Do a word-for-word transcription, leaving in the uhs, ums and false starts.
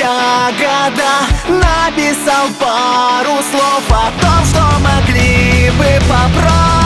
спустя года написал пару слов о том, что могли бы попробовать.